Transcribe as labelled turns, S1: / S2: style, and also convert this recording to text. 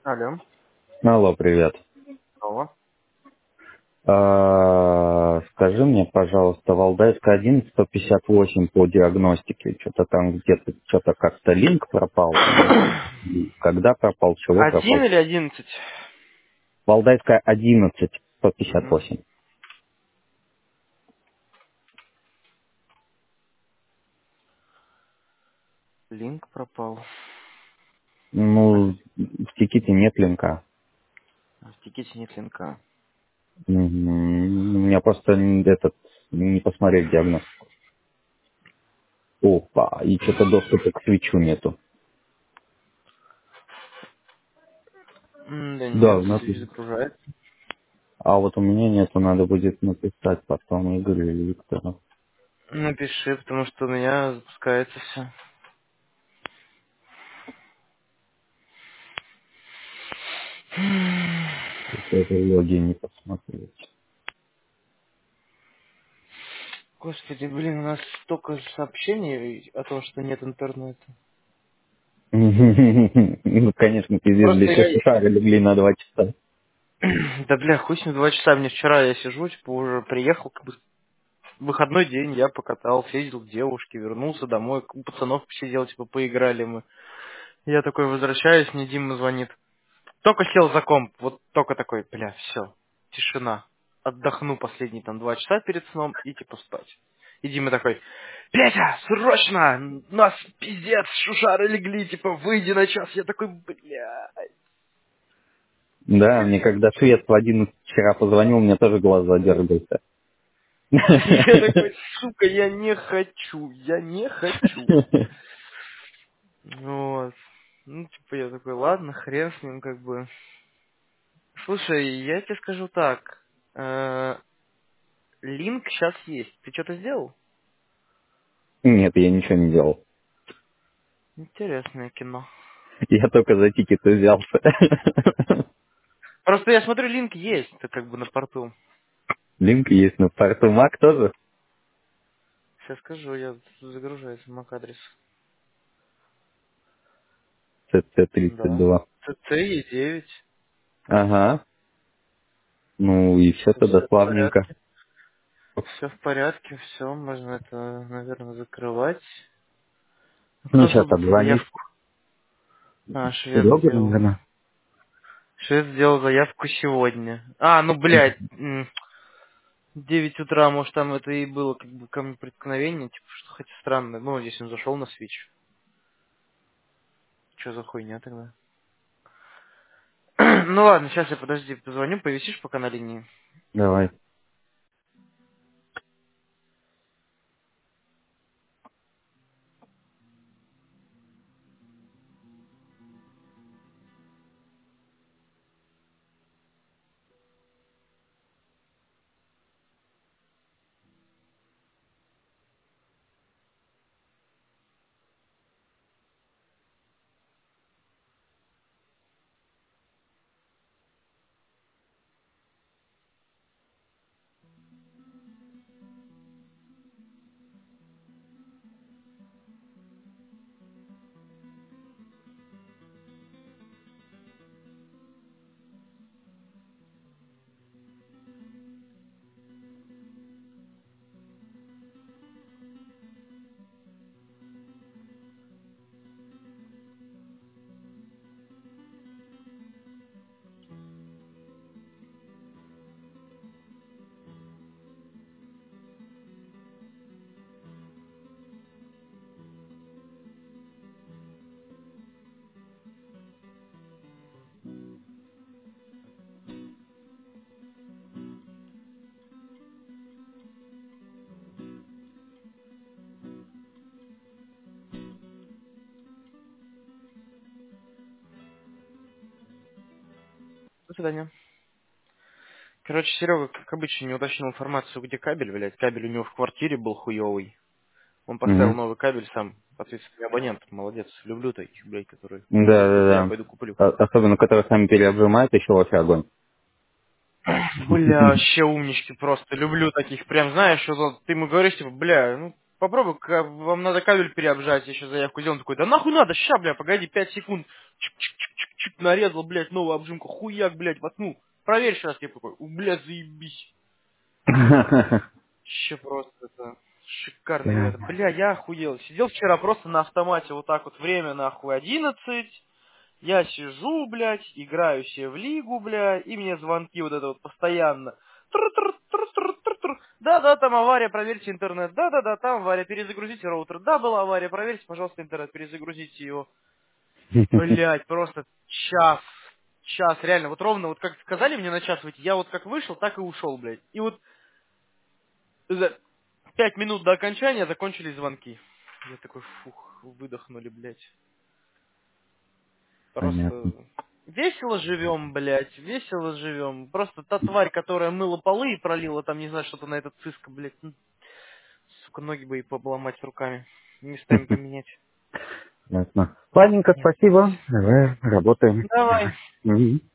S1: Алло,
S2: Алло, привет.
S1: снова.
S2: Скажи мне, пожалуйста, Валдайская 11 158 по диагностике. Что-то там где-то, что-то как-то линк пропал. Когда пропал, чего
S1: Один
S2: пропал?
S1: или 11?
S2: Валдайская 11
S1: Мгм.
S2: 158.
S1: Линк пропал.
S2: Ну, в тикете нет линка.
S1: А в тикете нет линка.
S2: Мгм. У меня просто этот, не посмотреть диагностику. Опа, и что-то доступа к свечу нету.
S1: Да
S2: Да,
S1: нет, свич
S2: написано.
S1: загружает.
S2: А вот у меня нету, надо будет написать потом Игорю или Виктору.
S1: Напиши, потому что у меня запускается все.
S2: Это логи не посмотреть.
S1: Господи, блин, у нас столько сообщений о том, что нет интернета.
S2: Ну, конечно, пиздец,
S1: Просто
S2: для
S1: я...
S2: шишары легли на 2 часа.
S1: Да бля, хуй с ним 2 часа. Мне вчера я сижу, типа уже приехал, как бы выходной день, я покатался, ездил к девушке, вернулся домой, у пацанов посидел, типа поиграли мы. Я такой возвращаюсь, мне Дима звонит. Только сел за комп, вот только такой, бля, все, тишина. Отдохну последние там 2 часа перед сном и типа спать. И Дима такой, Петя, срочно, нас пиздец, шушары легли, типа выйди на час. Я такой, бля.
S2: Да, мне когда швед в 11 вчера позвонил, мне тоже глаз задергался.
S1: Я такой, сука, я не хочу, я не хочу. Вот. Ну, типа, я такой, ладно, хрен с ним, как бы. Слушай, я тебе скажу так. Линк сейчас есть. Ты что-то сделал?
S2: Нет, я ничего не делал.
S1: Интересное кино.
S2: Я только за тикеты взялся.
S1: Просто я смотрю, линк есть, это как бы на порту.
S2: Линк есть на порту Мак тоже.
S1: Сейчас скажу, я загружаюсь в MAC-адрес. Да.
S2: CC32.
S1: CCE9.
S2: Ага. Ну и все тогда
S1: Все в
S2: славненько.
S1: порядке. Все в порядке, все, можно это, наверное, закрывать.
S2: Ну,
S1: Кто
S2: сейчас
S1: сделал
S2: обзвонить.
S1: заявку? А, швед
S2: Серега,
S1: сделал.
S2: наверное.
S1: Швед сделал заявку сегодня. А, ну, блядь, 9 утра, может, там это и было как бы ко мне преткновение, типа, что хотя странно. Ну, здесь он зашел на Switch. Что за хуйня тогда? Ну ладно, сейчас я, подожди, позвоню, повисишь пока на линии.
S2: Давай.
S1: До свидания. Короче, Серега, как обычно, не уточнил информацию, где кабель, блядь. Кабель у него в квартире был хуёвый. Он поставил
S2: Угу.
S1: новый кабель сам, ответственный абонент. Молодец. Люблю таких, блядь, которые
S2: Да,
S1: ездят.
S2: да,
S1: Я
S2: да.
S1: пойду куплю.
S2: Особенно, которые сами переобжимают, еще вообще огонь.
S1: Бля, вообще умнички просто. Люблю таких. Прям, знаешь, что вот ты ему говоришь, типа, бля, ну, попробуй, вам надо кабель переобжать, я еще заявку сделал. Он такой, да нахуй надо, ща, бля, погоди, 5 секунд. Чик-чик-чик-чик, нарезал, блядь, новую обжимку, хуяк, блядь, воткнул. Проверь сейчас, я такой, блядь, заебись. Еще просто это шикарно, ребята. Бля, я охуел. Сидел вчера просто на автомате, вот так вот, время нахуй 11. Я сижу, блядь, играю себе в лигу, бля, и мне звонки вот это вот постоянно. Тр-тр-тр-тр-тр-тр. Да-да, там авария, проверьте интернет. Да-да-да, там авария, перезагрузите роутер. Да, была авария, проверьте, пожалуйста, интернет, перезагрузите его. Блядь, просто час. Час, реально, вот ровно, вот как сказали мне на час выйти, я вот как вышел, так и ушел, блядь. И вот за 5 минут до окончания закончились звонки. Я такой, фух, выдохнули, блядь.
S2: Понятно.
S1: Просто весело живем, блядь, весело живем. Просто та тварь, которая мыла полы и пролила там, не знаю, что-то на этот циск, блядь. Ну, сука, ноги бы и обломать руками. Местами поменять.
S2: Ясно. Ладненько,
S1: Нет, блядь.
S2: спасибо. Давай, работаем.
S1: Давай.
S2: Мгм.